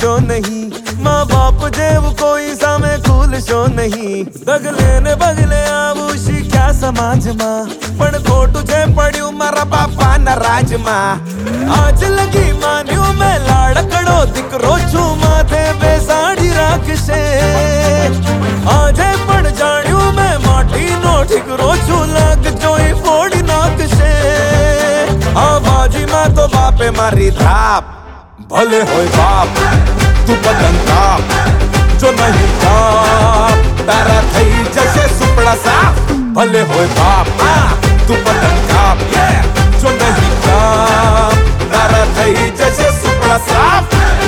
Show नहीं, माँ बाप जेव कोई सामे कूल शो नहीं। दगले ने बगले आवुशी क्या समाज माँ, पण खोटू जे पड्यू मारा बापा ना राज माँ। आज लगी मान्यू मैं लाड़कड़ो दिकरो छू माथे बेसाड़ी राखशे, आजे पण जाण्यू मैं माटी नो ठिकरो छू लाग जोई फोड़ी नाखशे। आवाजी माँ तो बापे मारी थाप, भले होय बाप तू पतंग काप, जो नहीं काप तारा थई जैसे सुपड़ा साफ। भले होय बाप तू पतंग काप, जो नहीं काप तारा थई जैसे सुपड़ा साफ।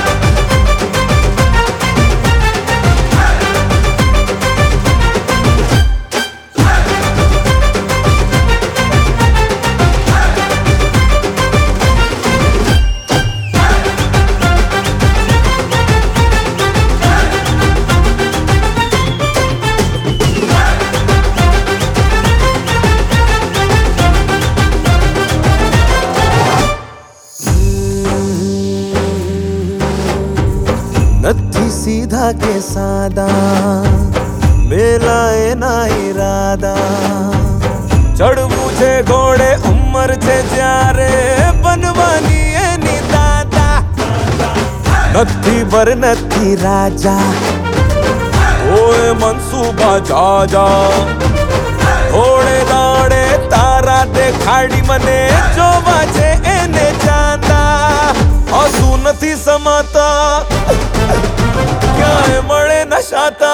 नथी सीधा के सादा मेलाए ना इरादा, चढ़वू छे घोड़े उम्र छे जारे बनवानी एनी दादा। नथी बर नथी राजा ओए मनसूबा जाजा, घोड़े दाड़े तारा देखाड़ी मने जोवा छे एने जांदा। आंसू नथी समाता क्यांय मळे नशाता,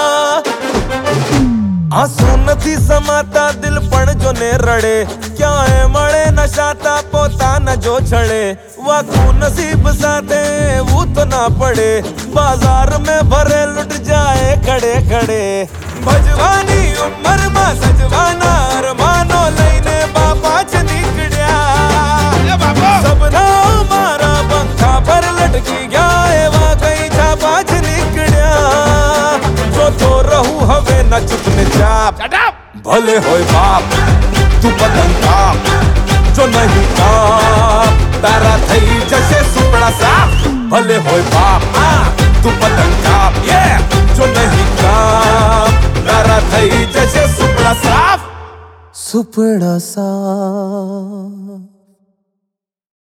आंसू नथी समाता दिल पण जो ने रड़े, क्यांय मळे नशाता पोताना जो छड़े। वाकू नसीब साथे वो तो ना पड़े, बाजार में भरे लुट जाए खड़े खड़े। भजवानी उम्र में सजवाना अरमानो लईने बापा च निकड्या, सबना मारा पंखा पर लटकी गया एवा कई छापा च निकड्या। जो तो रहू हवे न चुप ने चाप, भले होय बाप तू पतंग काप, जो नहीं काप तारा थई जैसे सुपड़ा साफ। भले होय बाप तू पतंग काप, जो नहीं काप तारा थई जैसे सुपड़ा साफ। सुपड़ा साफ।